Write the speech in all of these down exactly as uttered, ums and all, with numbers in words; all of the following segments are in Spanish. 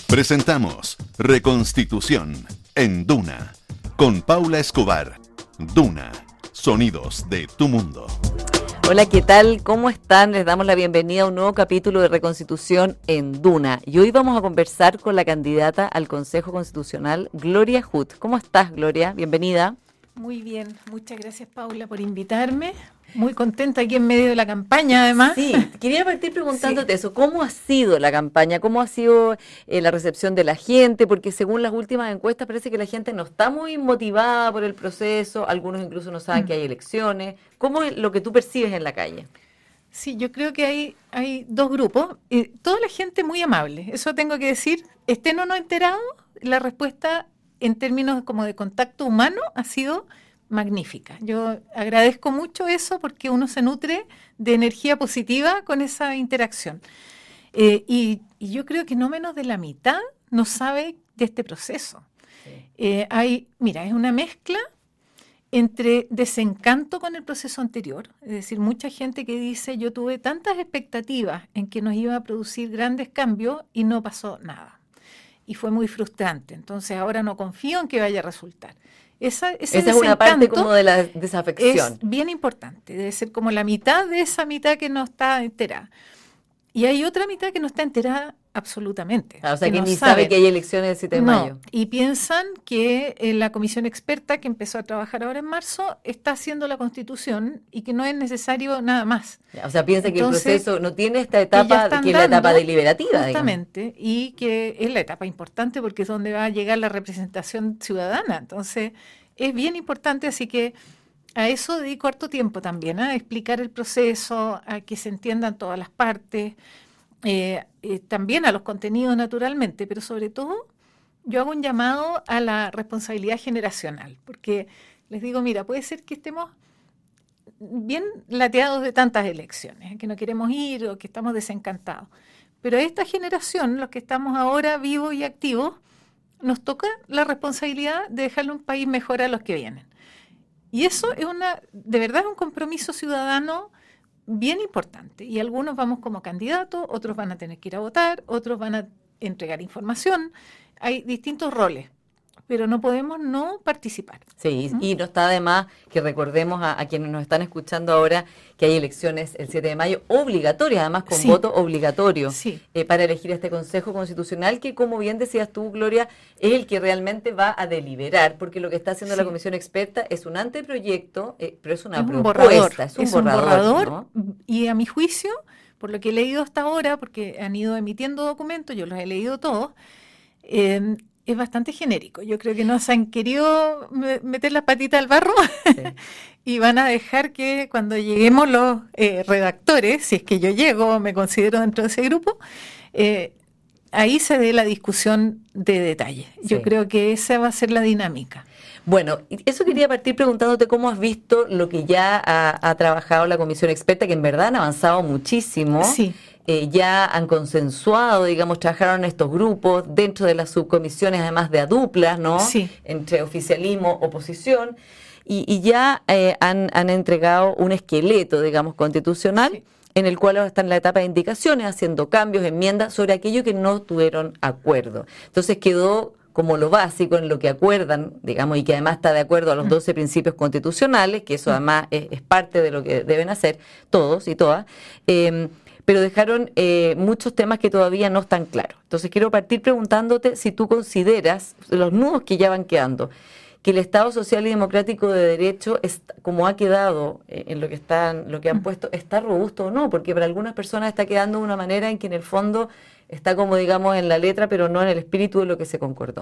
Presentamos Reconstitución en Duna con Paula Escobar. Duna, sonidos de tu mundo. Hola, ¿qué tal? ¿Cómo están? Les damos la bienvenida a un nuevo capítulo de Reconstitución en Duna. Y hoy vamos a conversar con la candidata al Consejo Constitucional, Gloria Huth. ¿Cómo estás, Gloria? Bienvenida. Muy bien, muchas gracias, Paula, por invitarme. Muy contenta aquí en medio de la campaña, además. Sí, quería partir preguntándote sí. eso. ¿Cómo ha sido la campaña? ¿Cómo ha sido eh, la recepción de la gente? Porque según las últimas encuestas parece que la gente no está muy motivada por el proceso. Algunos incluso no saben mm. que hay elecciones. ¿Cómo es lo que tú percibes en la calle? Sí, yo creo que hay, hay dos grupos. Eh, toda la gente muy amable. Eso tengo que decir. Estén o no enterados, la respuesta en términos como de contacto humano ha sido magnífica. Yo agradezco mucho eso porque uno se nutre de energía positiva con esa interacción. Eh, y, y yo creo que no menos de la mitad no sabe de este proceso. Sí. Eh, hay, mira, es una mezcla entre desencanto con el proceso anterior, es decir, mucha gente que dice yo tuve tantas expectativas en que nos iba a producir grandes cambios y no pasó nada. Y fue muy frustrante. Entonces ahora no confío en que vaya a resultar. Esa, esa es una parte como de la desafección. Es bien importante, debe ser como la mitad de esa mitad que no está enterada. Y hay otra mitad que no está enterada absolutamente. Ah, o sea, que, que no ni sabe saben. que hay elecciones el siete de mayo. No, y piensan que eh, la comisión experta que empezó a trabajar ahora en marzo está haciendo la Constitución y que no es necesario nada más. O sea, piensa Entonces, que el proceso no tiene esta etapa que, que es la etapa deliberativa. Justamente, digamos. Y que es la etapa importante porque es donde va a llegar la representación ciudadana. Entonces, es bien importante, así que a eso dedico harto tiempo también, ¿eh? A explicar el proceso, a que se entiendan todas las partes, eh, eh, también a los contenidos naturalmente, pero sobre todo yo hago un llamado a la responsabilidad generacional, porque les digo, mira, puede ser que estemos bien lateados de tantas elecciones, que no queremos ir o que estamos desencantados, pero a esta generación, los que estamos ahora vivos y activos, nos toca la responsabilidad de dejarle un país mejor a los que vienen. Y eso es una, de verdad es un compromiso ciudadano bien importante. Y algunos vamos como candidatos, otros van a tener que ir a votar, otros van a entregar información. Hay distintos roles, pero no podemos no participar. Sí, ¿Mm? Y no está de más que recordemos a, a quienes nos están escuchando ahora que hay elecciones el siete de mayo obligatorias, además con sí. voto obligatorio, sí. eh, para elegir este Consejo Constitucional que, como bien decías tú, Gloria, es el que realmente va a deliberar, porque lo que está haciendo sí. la comisión experta es un anteproyecto, eh, pero es una es propuesta, un borrador, es un es borrador. Un borrador ¿no? Y a mi juicio, por lo que he leído hasta ahora, porque han ido emitiendo documentos, yo los he leído todos, eh, es bastante genérico. Yo creo que no se han querido meter las patitas al barro sí. y van a dejar que cuando lleguemos los eh, redactores, si es que yo llego, me considero dentro de ese grupo, eh, ahí se dé la discusión de detalle. Yo sí. creo que esa va a ser la dinámica. Bueno, eso quería partir preguntándote cómo has visto lo que ya ha, ha trabajado la comisión experta, que en verdad han avanzado muchísimo. Sí. Eh, ya han consensuado, digamos, trabajaron en estos grupos, dentro de las subcomisiones, además de a duplas, ¿no? Sí. Entre oficialismo, oposición, y, y ya eh, han, han entregado un esqueleto, digamos, constitucional, sí. en el cual ahora están en la etapa de indicaciones, haciendo cambios, enmiendas sobre aquello que no tuvieron acuerdo. Entonces quedó como lo básico en lo que acuerdan, digamos, y que además está de acuerdo a los doce principios constitucionales, que eso además es, es parte de lo que deben hacer todos y todas, eh, pero dejaron eh, muchos temas que todavía no están claros. Entonces quiero partir preguntándote si tú consideras, los nudos que ya van quedando, que el Estado Social y Democrático de Derecho, es, como ha quedado eh, en lo que están, lo que han puesto, está robusto o no, porque para algunas personas está quedando de una manera en que en el fondo está como, digamos, en la letra, pero no en el espíritu de lo que se concordó.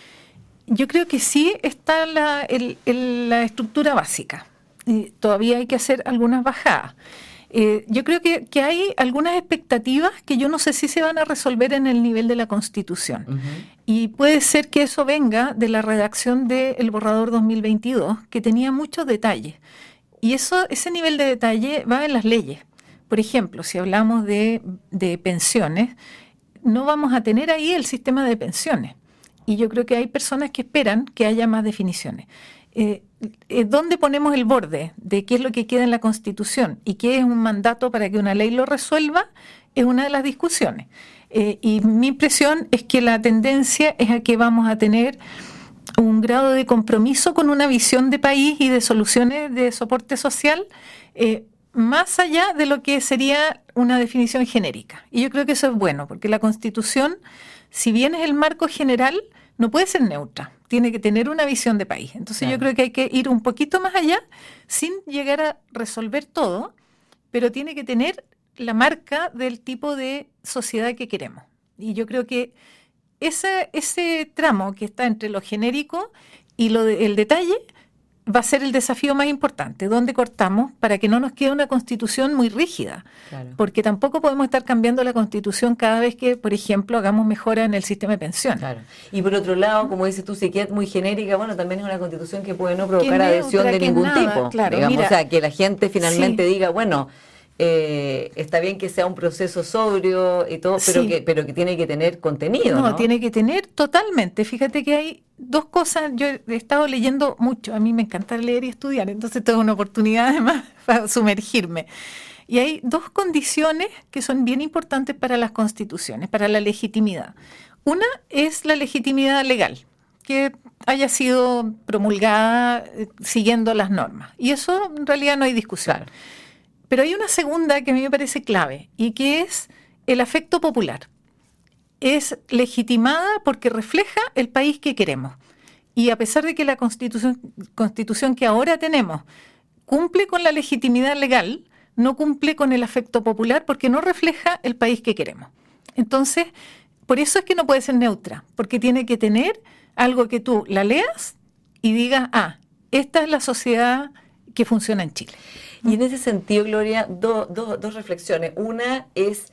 Yo creo que sí está la, el, el, la estructura básica. Eh, todavía hay que hacer algunas bajadas. Eh, yo creo que, que hay algunas expectativas que yo no sé si se van a resolver en el nivel de la Constitución. Uh-huh. Y puede ser que eso venga de la redacción del borrador dos mil veintidós, que tenía muchos detalles. Y eso, ese nivel de detalle va en las leyes. Por ejemplo, si hablamos de, de pensiones, no vamos a tener ahí el sistema de pensiones. Y yo creo que hay personas que esperan que haya más definiciones. Eh, eh, ¿dónde ponemos el borde de qué es lo que queda en la Constitución y qué es un mandato para que una ley lo resuelva? Es una de las discusiones. Eh, y mi impresión es que la tendencia es a que vamos a tener un grado de compromiso con una visión de país y de soluciones de soporte social eh, más allá de lo que sería una definición genérica. Y yo creo que eso es bueno, porque la Constitución, si bien es el marco general, no puede ser neutra, tiene que tener una visión de país. Entonces claro. Yo creo que hay que ir un poquito más allá, sin llegar a resolver todo, pero tiene que tener la marca del tipo de sociedad que queremos. Y yo creo que ese, ese tramo que está entre lo genérico y lo de, el detalle va a ser el desafío más importante, donde cortamos para que no nos quede una constitución muy rígida, claro. Porque tampoco podemos estar cambiando la constitución cada vez que, por ejemplo, hagamos mejora en el sistema de pensiones. Claro. Y por otro lado, como dices tú, si queda muy genérica, bueno, también es una constitución que puede no provocar adhesión de ningún nada, tipo, claro, digamos, mira, o sea, que la gente finalmente sí. diga, bueno, Eh, está bien que sea un proceso sobrio y todo, pero sí. que pero que tiene que tener contenido, ¿no? No, tiene que tener totalmente. Fíjate que hay dos cosas. Yo he estado leyendo mucho. A mí me encanta leer y estudiar, entonces tengo una oportunidad además para sumergirme. Y hay dos condiciones que son bien importantes para las constituciones, para la legitimidad. Una es la legitimidad legal, que haya sido promulgada eh, siguiendo las normas. Y eso en realidad no hay discusión. Claro. Pero hay una segunda que a mí me parece clave y que es el afecto popular. Es legitimada porque refleja el país que queremos. Y a pesar de que la constitución, constitución que ahora tenemos cumple con la legitimidad legal, no cumple con el afecto popular porque no refleja el país que queremos. Entonces, por eso es que no puede ser neutra, porque tiene que tener algo que tú la leas y digas, ah, esta es la sociedad que funciona en Chile. Y en ese sentido, Gloria, do, do, dos reflexiones. Una es,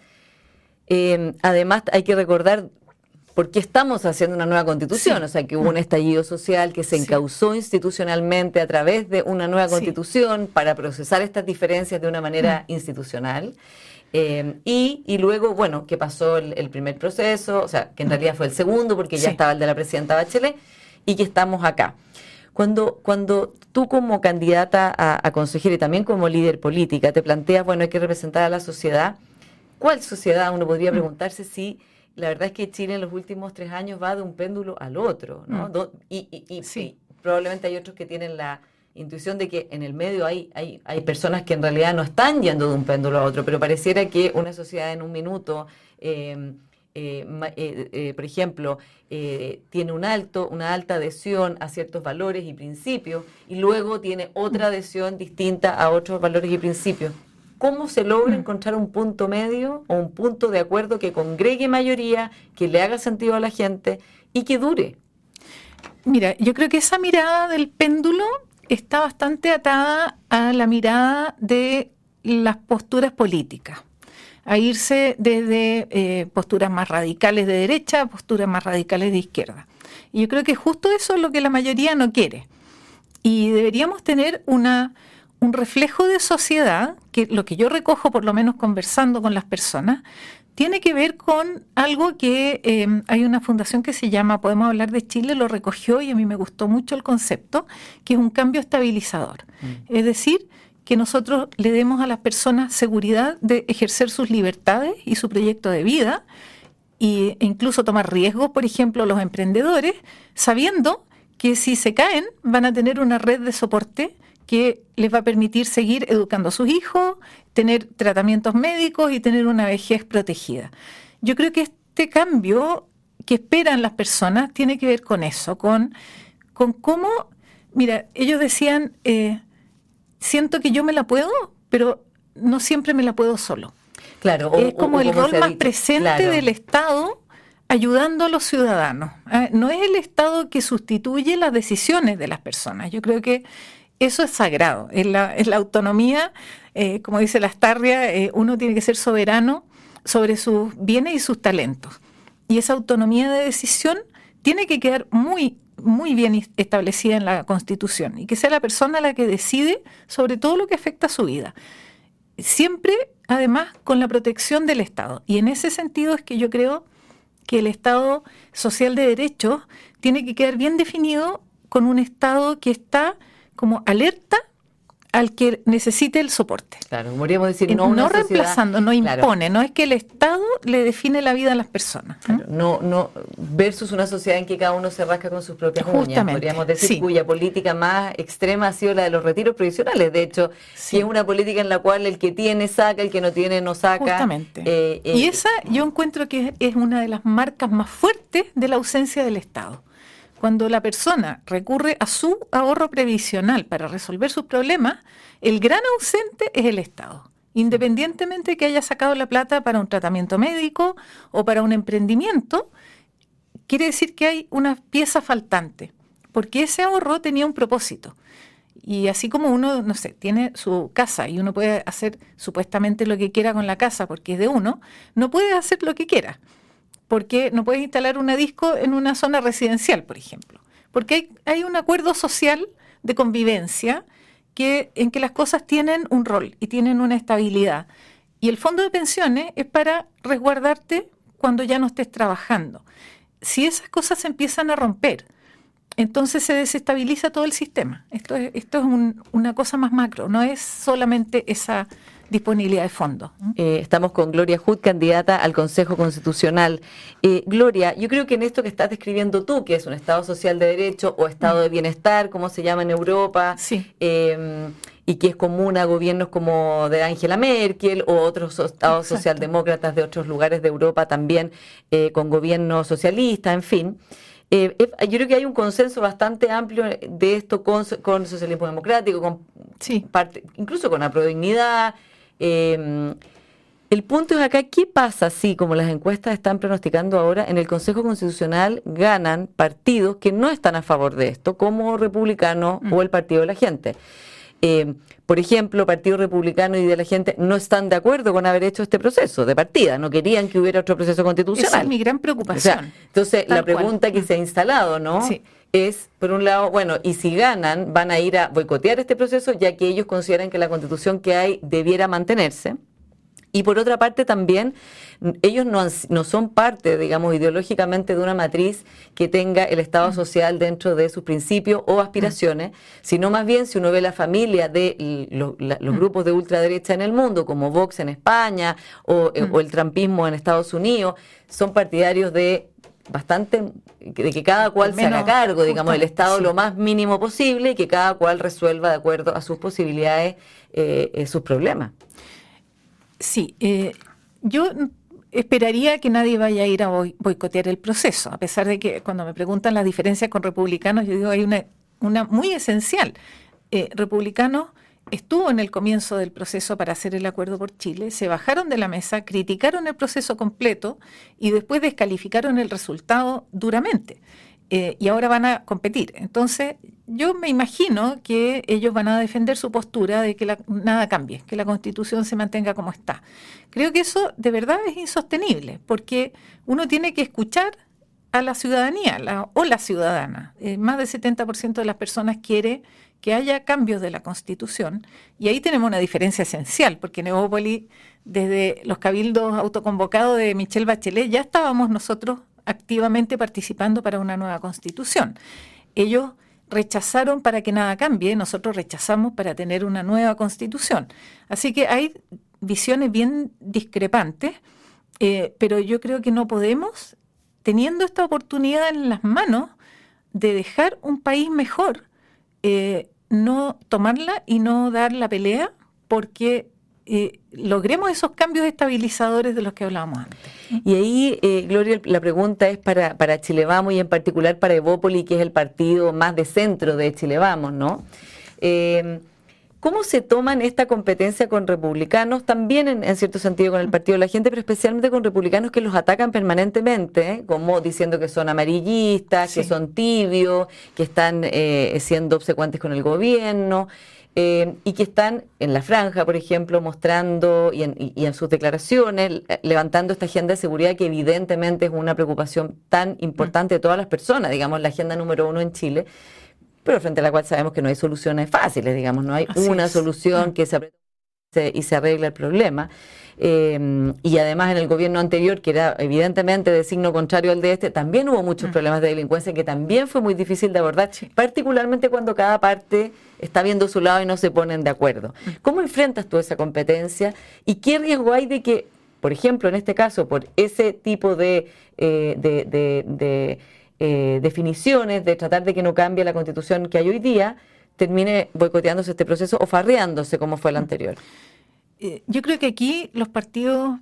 eh, además hay que recordar por qué estamos haciendo una nueva constitución, sí. O sea, que hubo un estallido social que se encauzó sí. institucionalmente a través de una nueva constitución sí. para procesar estas diferencias de una manera mm. institucional. Eh, y, y luego, bueno, que pasó el, el primer proceso, o sea, que en realidad fue el segundo porque ya sí. estaba el de la presidenta Bachelet y que estamos acá. Cuando, cuando tú como candidata a, a consejera y también como líder política te planteas, bueno, hay que representar a la sociedad, ¿cuál sociedad? Uno podría preguntarse si la verdad es que Chile en los últimos tres años va de un péndulo al otro, ¿no? Mm. Do, y, y, y, sí. y probablemente hay otros que tienen la intuición de que en el medio hay, hay, hay personas que en realidad no están yendo de un péndulo a otro, pero pareciera que una sociedad en un minuto... Eh, Eh, eh, eh, por ejemplo, eh, tiene un alto, una alta adhesión a ciertos valores y principios y luego tiene otra adhesión distinta a otros valores y principios. ¿Cómo se logra encontrar un punto medio o un punto de acuerdo que congregue mayoría, que le haga sentido a la gente y que dure? Mira, yo creo que esa mirada del péndulo está bastante atada a la mirada de las posturas políticas, a irse desde eh, posturas más radicales de derecha a posturas más radicales de izquierda. Y yo creo que justo eso es lo que la mayoría no quiere. Y deberíamos tener una, un reflejo de sociedad, que lo que yo recojo, por lo menos conversando con las personas, tiene que ver con algo que eh, hay una fundación que se llama Podemos Hablar de Chile, lo recogió y a mí me gustó mucho el concepto, que es un cambio estabilizador. Mm. Es decir, que nosotros le demos a las personas seguridad de ejercer sus libertades y su proyecto de vida e incluso tomar riesgos, por ejemplo, los emprendedores, sabiendo que si se caen van a tener una red de soporte que les va a permitir seguir educando a sus hijos, tener tratamientos médicos y tener una vejez protegida. Yo creo que este cambio que esperan las personas tiene que ver con eso, con, con cómo, mira, ellos decían... Eh, siento que yo me la puedo, pero no siempre me la puedo solo. Claro, o, es como o, el rol más presente claro. del Estado ayudando a los ciudadanos. No es el Estado que sustituye las decisiones de las personas. Yo creo que eso es sagrado. Es la, es la autonomía, eh, como dice Lastarria, eh, uno tiene que ser soberano sobre sus bienes y sus talentos. Y esa autonomía de decisión tiene que quedar muy muy bien establecida en la Constitución y que sea la persona la que decide sobre todo lo que afecta a su vida. Siempre, además, con la protección del Estado. Y en ese sentido es que yo creo que el Estado social de derechos tiene que quedar bien definido con un Estado que está como alerta al que necesite el soporte. Claro, podríamos decir, no, no, una no sociedad, reemplazando, no claro. impone, no es que el Estado le define la vida a las personas. ¿eh? Claro, no, no, versus una sociedad en que cada uno se rasca con sus propias Justamente, uñas, podríamos decir, sí. cuya política más extrema ha sido la de los retiros provisionales. De hecho, Sí. que es una política en la cual el que tiene saca, el que no tiene no saca. Justamente. Eh, eh, y esa yo encuentro que es, es una de las marcas más fuertes de la ausencia del Estado. Cuando la persona recurre a su ahorro previsional para resolver sus problemas, el gran ausente es el Estado. Independientemente de que haya sacado la plata para un tratamiento médico o para un emprendimiento, quiere decir que hay una pieza faltante, porque ese ahorro tenía un propósito. Y así como uno, no sé, tiene su casa y uno puede hacer supuestamente lo que quiera con la casa porque es de uno, no puede hacer lo que quiera. Porque no puedes instalar una disco en una zona residencial, por ejemplo. Porque hay, hay un acuerdo social de convivencia que, en que las cosas tienen un rol y tienen una estabilidad. Y el fondo de pensiones es para resguardarte cuando ya no estés trabajando. Si esas cosas se empiezan a romper, entonces se desestabiliza todo el sistema. Esto es, esto es un, una cosa más macro, no es solamente esa disponibilidad de fondos. Eh, estamos con Gloria Hood, candidata al Consejo Constitucional. Eh, Gloria, yo creo que en esto que estás describiendo tú, que es un Estado social de derecho o Estado de bienestar, como se llama en Europa, sí. eh, y que es común a gobiernos como de Angela Merkel o otros estados Exacto. socialdemócratas de otros lugares de Europa también, eh, con gobiernos socialistas, en fin. Eh, yo creo que hay un consenso bastante amplio de esto con, con el socialismo democrático, con sí. parte, incluso con la prodignidad. Eh, el punto es acá, ¿qué pasa si, como las encuestas están pronosticando ahora, en el Consejo Constitucional ganan partidos que no están a favor de esto, como Republicano mm. o el Partido de la Gente? Eh, por ejemplo, Partido Republicano y de la Gente no están de acuerdo con haber hecho este proceso de partida, no querían que hubiera otro proceso constitucional. Esa es mi gran preocupación. O sea, entonces, la pregunta cual. que se ha instalado, ¿no? Sí. Es, por un lado, bueno, y si ganan, van a ir a boicotear este proceso, ya que ellos consideran que la constitución que hay debiera mantenerse. Y por otra parte también, ellos no, han, no son parte, digamos, ideológicamente de una matriz que tenga el Estado social dentro de sus principios o aspiraciones, sino más bien, si uno ve la familia de lo, la, los grupos de ultraderecha en el mundo, como Vox en España o, eh, o el trumpismo en Estados Unidos, son partidarios de bastante de que cada cual se haga cargo, digamos, del Estado sí. lo más mínimo posible y que cada cual resuelva de acuerdo a sus posibilidades eh, eh, sus problemas. Sí, eh, yo esperaría que nadie vaya a ir a boicotear el proceso, a pesar de que cuando me preguntan las diferencias con republicanos, yo digo hay una, una muy esencial. Eh, republicanos estuvo en el comienzo del proceso para hacer el acuerdo por Chile, se bajaron de la mesa, criticaron el proceso completo y después descalificaron el resultado duramente. Eh, y ahora van a competir. Entonces, yo me imagino que ellos van a defender su postura de que la, nada cambie, que la Constitución se mantenga como está. Creo que eso de verdad es insostenible, porque uno tiene que escuchar a la ciudadanía la, o la ciudadana. Eh, más del setenta por ciento de las personas quiere que haya cambios de la Constitución, y ahí tenemos una diferencia esencial, porque en Evópolis, desde los cabildos autoconvocados de Michelle Bachelet, ya estábamos nosotros activamente participando para una nueva Constitución. Ellos rechazaron para que nada cambie, nosotros rechazamos para tener una nueva Constitución. Así que hay visiones bien discrepantes, eh, pero yo creo que no podemos, teniendo esta oportunidad en las manos de dejar un país mejor, eh, no tomarla y no dar la pelea porque eh, logremos esos cambios estabilizadores de los que hablábamos antes. Y ahí, eh, Gloria, la pregunta es para, para Chile Vamos y en particular para Evópolis, que es el partido más de centro de Chile Vamos, ¿no? Eh, ¿Cómo se toman esta competencia con republicanos, también en, en cierto sentido con el Partido de la Gente, pero especialmente con republicanos que los atacan permanentemente, ¿eh? Como diciendo que son amarillistas, sí. que son tibios, que están eh, siendo obsecuantes con el gobierno, eh, y que están en la franja, por ejemplo, mostrando y en, y, y en sus declaraciones, levantando esta agenda de seguridad que evidentemente es una preocupación tan importante de todas las personas, digamos, la agenda número uno en Chile, pero frente a la cual sabemos que no hay soluciones fáciles, digamos, no hay Así una es. solución ah. que se apriete se, y se arregla el problema. Eh, y además en el gobierno anterior, que era evidentemente de signo contrario al de este, también hubo muchos mm. problemas de delincuencia que también fue muy difícil de abordar, sí. particularmente cuando cada parte está viendo su lado y no se ponen de acuerdo. Mm. ¿Cómo enfrentas tú esa competencia y qué riesgo hay de que, por ejemplo, en este caso, por ese tipo de, eh, de, de, de eh, definiciones, de tratar de que no cambie la Constitución que hay hoy día, termine boicoteándose este proceso o farreándose como fue el anterior? Yo creo que aquí los partidos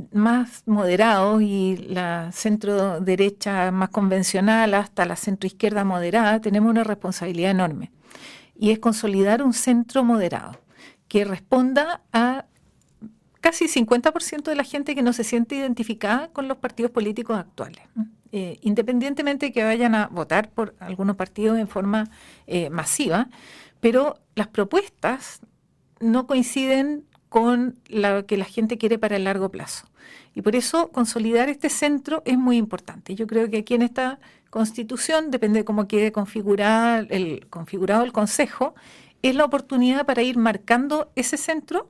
más moderados y la centro derecha más convencional hasta la centro izquierda moderada tenemos una responsabilidad enorme, y es consolidar un centro moderado que responda a casi cincuenta por ciento de la gente que no se siente identificada con los partidos políticos actuales, eh, independientemente de que vayan a votar por algunos partidos en forma eh, masiva, pero las propuestas no coinciden con lo que la gente quiere para el largo plazo. Y por eso consolidar este centro es muy importante. Yo creo que aquí en esta Constitución, depende de cómo quede configurada el, configurado el Consejo, es la oportunidad para ir marcando ese centro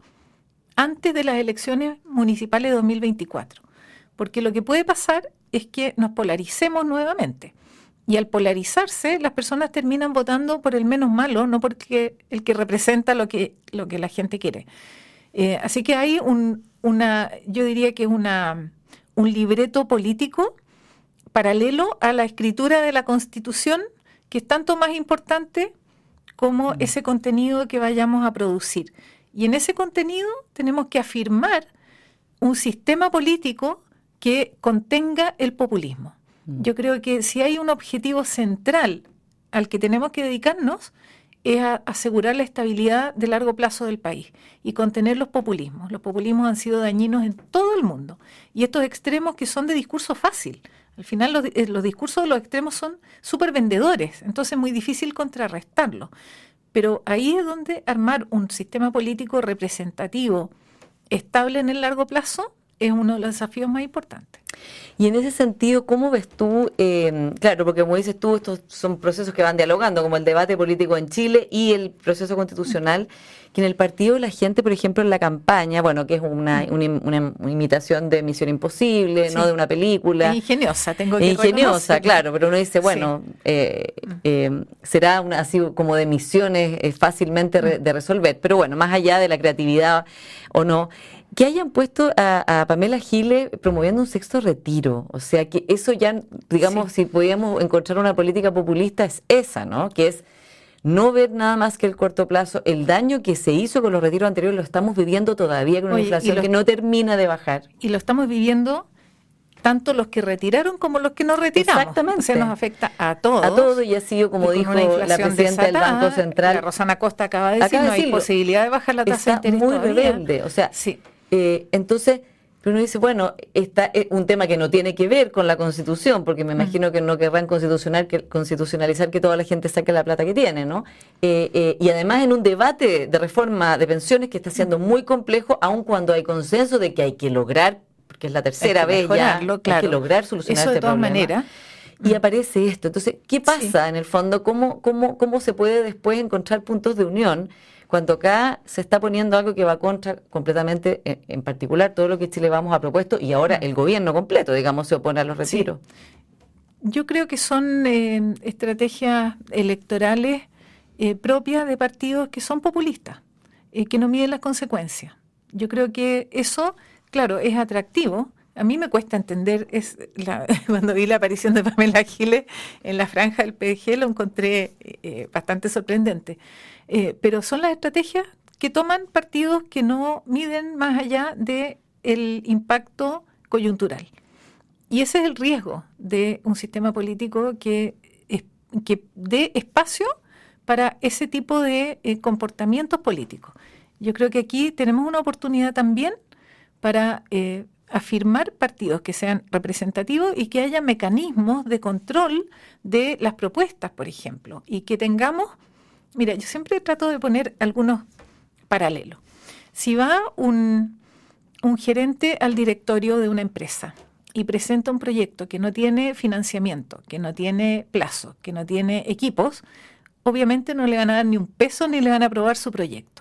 antes de las elecciones municipales de dos mil veinticuatro. Porque lo que puede pasar es que nos polaricemos nuevamente. Y al polarizarse, las personas terminan votando por el menos malo, no porque el que representa lo que, lo que la gente quiere. Eh, así que hay un, una, yo diría que una, un libreto político paralelo a la escritura de la Constitución, que es tanto más importante como mm. ese contenido que vayamos a producir. Y en ese contenido tenemos que afirmar un sistema político que contenga el populismo. Mm. Yo creo que si hay un objetivo central al que tenemos que dedicarnos, es a asegurar la estabilidad de largo plazo del país y contener los populismos. Los populismos han sido dañinos en todo el mundo. Y estos extremos que son de discurso fácil. Al final los, los discursos de los extremos son súper vendedores, entonces es muy difícil contrarrestarlos. Pero ahí es donde armar un sistema político representativo, estable en el largo plazo, es uno de los desafíos más importantes. Y en ese sentido, ¿cómo ves tú? Eh, claro, porque como dices tú, estos son procesos que van dialogando, como el debate político en Chile y el proceso constitucional, que en el partido la gente, por ejemplo, en la campaña, bueno, que es una, una, una, una imitación de Misión Imposible, sí. ¿no? De una película. Es ingeniosa, tengo que Ingeniosa, claro, pero uno dice, bueno, sí. eh, eh, será una, así como de misiones eh, fácilmente re, de resolver, pero bueno, más allá de la creatividad o no, que hayan puesto a, a Pamela Giles promoviendo un sexto retiro. O sea, que eso ya, digamos, sí. si podíamos encontrar una política populista, es esa, ¿no? Que es no ver nada más que el corto plazo. El daño que se hizo con los retiros anteriores lo estamos viviendo todavía con una Oye, inflación lo, que no termina de bajar. Y lo estamos viviendo tanto los que retiraron como los que no retiramos. Exactamente. O sea, nos afecta a todos. A todos, y ha sido, como dijo la presidenta desatada, del Banco Central. La Rosana Costa acaba de decir, acaba de no hay posibilidad de bajar la tasa de interés muy todavía. rebelde. O sea, sí. Eh, entonces, pero uno dice, bueno, está es un tema que no tiene que ver con la Constitución, porque me imagino que no querrán constitucional, que, constitucionalizar que toda la gente saque la plata que tiene, ¿no? Eh, eh, y además en un debate de reforma de pensiones que está siendo muy complejo, aun cuando hay consenso de que hay que lograr, porque es la tercera vez ya, claro. hay que lograr solucionar Eso este de todas problema. maneras. Y aparece esto. Entonces, ¿qué pasa sí. en el fondo? ¿Cómo, cómo, ¿Cómo se puede después encontrar puntos de unión? Cuando acá se está poniendo algo que va contra completamente, en, en particular, todo lo que Chile Vamos ha propuesto, y ahora el gobierno completo, digamos, se opone a los retiros. Sí. Yo creo que son eh, estrategias electorales eh, propias de partidos que son populistas, eh, que no miden las consecuencias. Yo creo que eso, claro, es atractivo. A mí me cuesta entender, es la, cuando vi la aparición de Pamela Giles en la franja del P D G, lo encontré eh, bastante sorprendente. Eh, pero son las estrategias que toman partidos que no miden más allá del impacto coyuntural. Y ese es el riesgo de un sistema político que, es, que dé espacio para ese tipo de eh, comportamientos políticos. Yo creo que aquí tenemos una oportunidad también para eh, afirmar partidos que sean representativos y que haya mecanismos de control de las propuestas, por ejemplo, y que tengamos... Mira, yo siempre trato de poner algunos paralelos. Si va un, un gerente al directorio de una empresa y presenta un proyecto que no tiene financiamiento, que no tiene plazo, que no tiene equipos, obviamente no le van a dar ni un peso ni le van a aprobar su proyecto.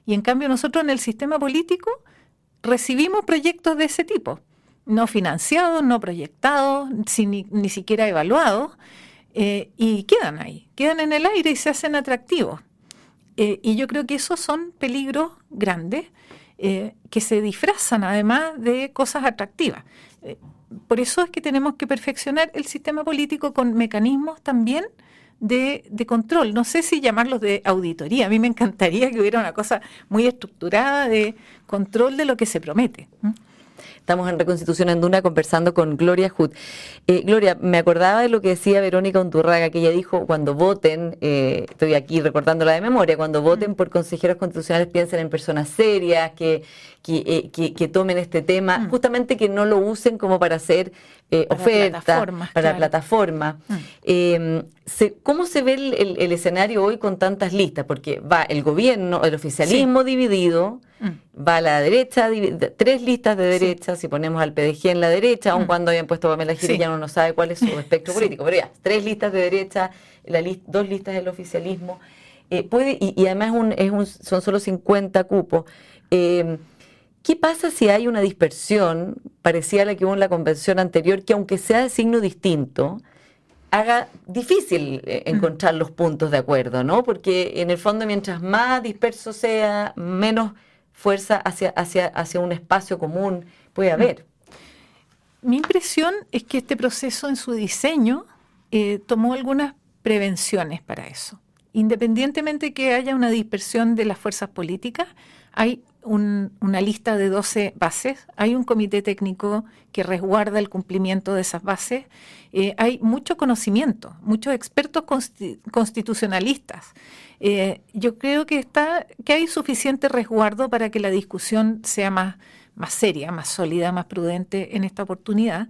Y en cambio nosotros en el sistema político recibimos proyectos de ese tipo, no financiados, no proyectados, sin, ni, ni siquiera evaluados, eh, y quedan ahí, quedan en el aire y se hacen atractivos. Eh, y yo creo que esos son peligros grandes eh, que se disfrazan además de cosas atractivas. Eh, por eso es que tenemos que perfeccionar el sistema político con mecanismos también de, de control. No sé si llamarlos de auditoría. A mí me encantaría que hubiera una cosa muy estructurada de control de lo que se promete. ¿Mm? Estamos en Reconstitución en Duna conversando con Gloria Hood. Eh, Gloria, me acordaba de lo que decía Verónica Unturraga, que ella dijo, cuando voten, eh, estoy aquí recordándola de memoria, cuando voten por consejeros constitucionales piensen en personas serias, que, que, eh, que, que tomen este tema, mm. justamente que no lo usen como para hacer eh, para ofertas, plataformas, para claro. plataforma. Mm. Eh, se, ¿Cómo se ve el, el, el escenario hoy con tantas listas? Porque va el gobierno, el oficialismo sí. dividido, mm. va a la derecha, tres listas de derecha, sí. si ponemos al P D G en la derecha, aun mm. cuando hayan puesto a Pamela Giles, sí. ya uno no sabe cuál es su espectro sí. político, pero ya, tres listas de derecha, la list, dos listas del oficialismo, eh, puede y, y además un, es un, son solo cincuenta cupos. Eh, ¿Qué pasa si hay una dispersión parecida a la que hubo en la convención anterior, que aunque sea de signo distinto, haga difícil eh, encontrar mm. los puntos de acuerdo, ¿no? Porque en el fondo, mientras más disperso sea, menos fuerza hacia, hacia, hacia un espacio común puede haber. Mi impresión es que este proceso en su diseño eh, tomó algunas prevenciones para eso. Independientemente que haya una dispersión de las fuerzas políticas, hay un, una lista de doce bases, hay un comité técnico que resguarda el cumplimiento de esas bases, eh, hay mucho conocimiento, muchos expertos consti- constitucionalistas. Eh, yo creo que, está, que hay suficiente resguardo para que la discusión sea más, más seria, más sólida, más prudente en esta oportunidad.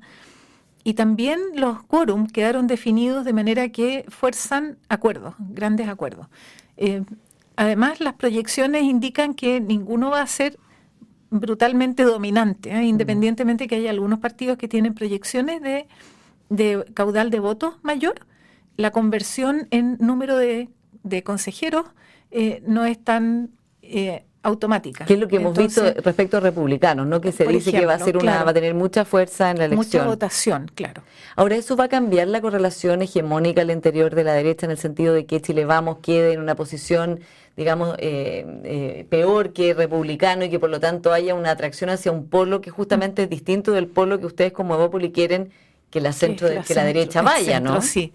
Y también los quórum quedaron definidos de manera que fuerzan acuerdos, grandes acuerdos. Eh, Además, las proyecciones indican que ninguno va a ser brutalmente dominante, ¿eh? independientemente de que haya algunos partidos que tienen proyecciones de, de caudal de votos mayor, la conversión en número de, de consejeros eh, no es tan eh, automática. ¿Qué es lo que hemos Entonces, visto respecto a republicanos, ¿no? Que se dice ejemplo, que va a ser una, claro, va a tener mucha fuerza en la elección. Mucha votación, claro. Ahora, ¿eso va a cambiar la correlación hegemónica al interior de la derecha en el sentido de que Chile Vamos quede en una posición, digamos, eh, eh, peor que republicano y que por lo tanto haya una atracción hacia un polo que justamente es distinto del polo que ustedes como Evópoli quieren que la centro, sí, que, la, que centro, la derecha vaya, centro, ¿no? Sí.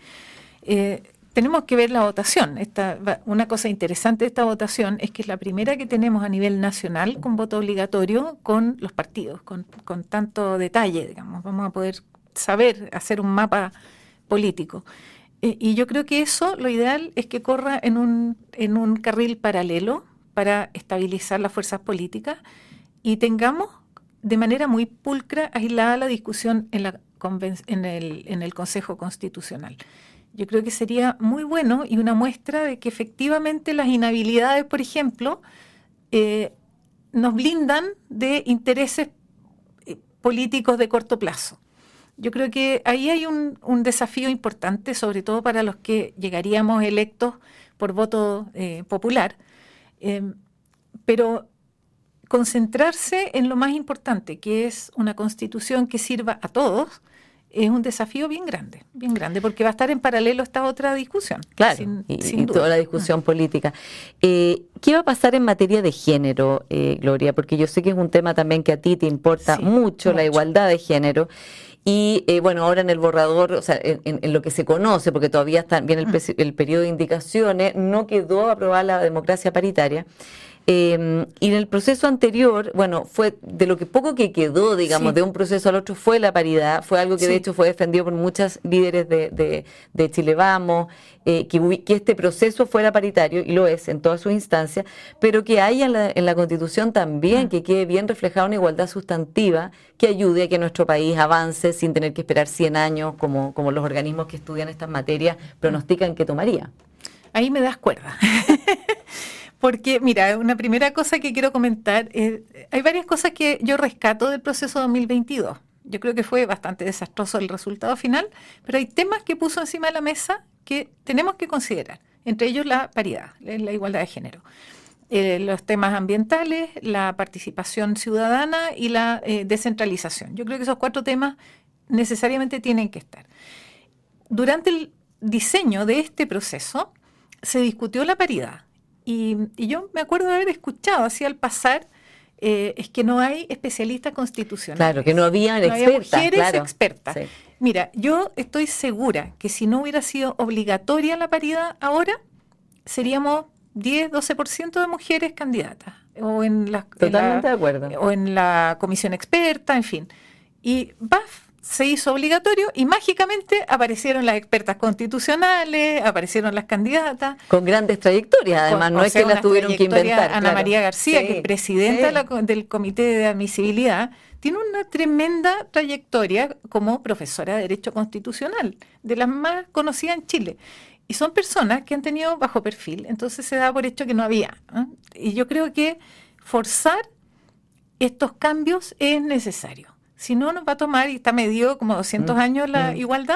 Eh, tenemos que ver la votación. Esta, una cosa interesante de esta votación es que es la primera que tenemos a nivel nacional con voto obligatorio con los partidos, con, con tanto detalle, digamos. Vamos a poder saber hacer un mapa político. Eh, y yo creo que eso, lo ideal es que corra en un, en un carril paralelo para estabilizar las fuerzas políticas y tengamos de manera muy pulcra, aislada la discusión en, la, en, el, en el Consejo Constitucional. Yo creo que sería muy bueno y una muestra de que efectivamente las inhabilidades, por ejemplo, eh, nos blindan de intereses políticos de corto plazo. Yo creo que ahí hay un, un desafío importante, sobre todo para los que llegaríamos electos por voto eh, popular, eh, pero concentrarse en lo más importante, que es una constitución que sirva a todos, es un desafío bien grande, bien grande, porque va a estar en paralelo esta otra discusión. Claro, sin, y, sin y toda la discusión uh-huh. política. Eh, ¿Qué va a pasar en materia de género, eh, Gloria? Porque yo sé que es un tema también que a ti te importa sí, mucho, mucho, la igualdad de género. Y eh, bueno, ahora en el borrador, o sea, en, en lo que se conoce, porque todavía está bien el, uh-huh. el periodo de indicaciones, no quedó aprobada la democracia paritaria. Eh, y en el proceso anterior, bueno, fue de lo que poco que quedó, digamos, sí. de un proceso al otro, fue la paridad, fue algo que sí. de hecho fue defendido por muchas líderes de, de, de Chile Vamos, eh, que, que este proceso fuera paritario, y lo es en todas sus instancias, pero que haya en la, en la Constitución también, mm. que quede bien reflejada una igualdad sustantiva que ayude a que nuestro país avance sin tener que esperar cien años, como, como los organismos que estudian estas materias pronostican que tomaría. Ahí me das cuerda. Porque, mira, una primera cosa que quiero comentar, eh, hay varias cosas que yo rescato del proceso dos mil veintidós. Yo creo que fue bastante desastroso el resultado final, pero hay temas que puso encima de la mesa que tenemos que considerar, entre ellos la paridad, la igualdad de género. eh, los temas ambientales, la participación ciudadana y la eh, descentralización. Yo creo que esos cuatro temas necesariamente tienen que estar. Durante el diseño de este proceso se discutió la paridad y, y yo me acuerdo de haber escuchado así al pasar, eh, es que no hay especialistas constitucionales. Claro, que no habían no expertas. había mujeres claro. expertas. Sí. Mira, yo estoy segura que si no hubiera sido obligatoria la paridad ahora, seríamos diez, doce por ciento de mujeres candidatas. O en la, Totalmente en la, de acuerdo. O en la comisión experta, en fin. Y ¡baf! Se hizo obligatorio y mágicamente aparecieron las expertas constitucionales, aparecieron las candidatas. Con grandes trayectorias, además, con, no es que las tuvieron que inventar. Ana claro. María García, sí, que es presidenta sí. de la, del Comité de Admisibilidad, tiene una tremenda trayectoria como profesora de Derecho Constitucional, de las más conocidas en Chile. Y son personas que han tenido bajo perfil, entonces se da por hecho que no había. ¿eh? Y yo creo que forzar estos cambios es necesario. Si no, nos va a tomar, y está medido como doscientos mm, años la mm. igualdad,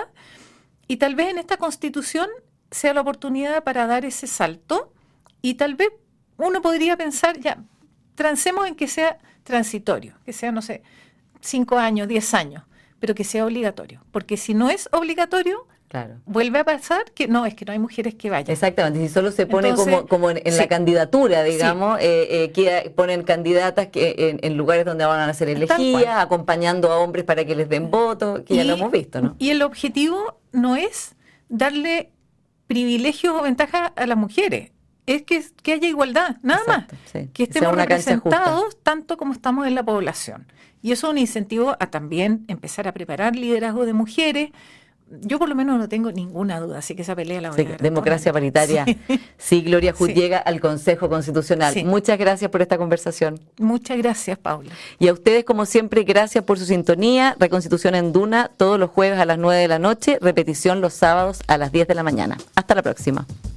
y tal vez en esta Constitución sea la oportunidad para dar ese salto, y tal vez uno podría pensar, ya, transemos en que sea transitorio, que sea, no sé, cinco años, diez años, pero que sea obligatorio, porque si no es obligatorio, claro. vuelve a pasar que no, es que no hay mujeres que vayan. Exactamente, si solo se pone Entonces, como, como en, en sí. la candidatura, digamos, sí. eh, eh, que ponen candidatas que en, en lugares donde van a ser elegidas, acompañando a hombres para que les den votos, que y, ya lo hemos visto, ¿no? Y el objetivo no es darle privilegios o ventajas a las mujeres, es que, que haya igualdad, nada Exacto, más, sí. que estemos representados tanto como estamos en la población. Y eso es un incentivo a también empezar a preparar liderazgo de mujeres. Yo por lo menos no tengo ninguna duda, así que esa pelea la voy sí, a dar. Democracia paritaria. Sí, sí Gloria Hood sí. llega al Consejo Constitucional. Sí. Muchas gracias por esta conversación. Muchas gracias, Paula. Y a ustedes, como siempre, gracias por su sintonía. Reconstitución en Duna, todos los jueves a las nueve de la noche, repetición los sábados a las diez de la mañana. Hasta la próxima.